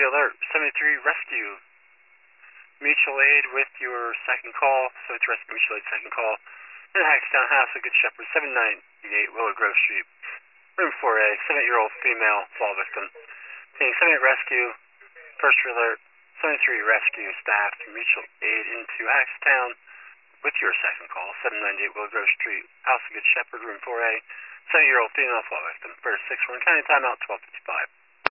alert, 73 rescue. Mutual aid with your second call, 73 rescue mutual aid second call. In Hackstown House of Good Shepherd, 798 Willow Grove Street. Room 4A, 7-year-old female fall victim. Seeing 78 rescue, first alert, 73 rescue staff mutual aid into Hackstown with your second call, 798 Willow Grove Street, House of Good Shepherd, room 4A, 7-year-old female fall victim. First 6-1 county timeout, 12:55.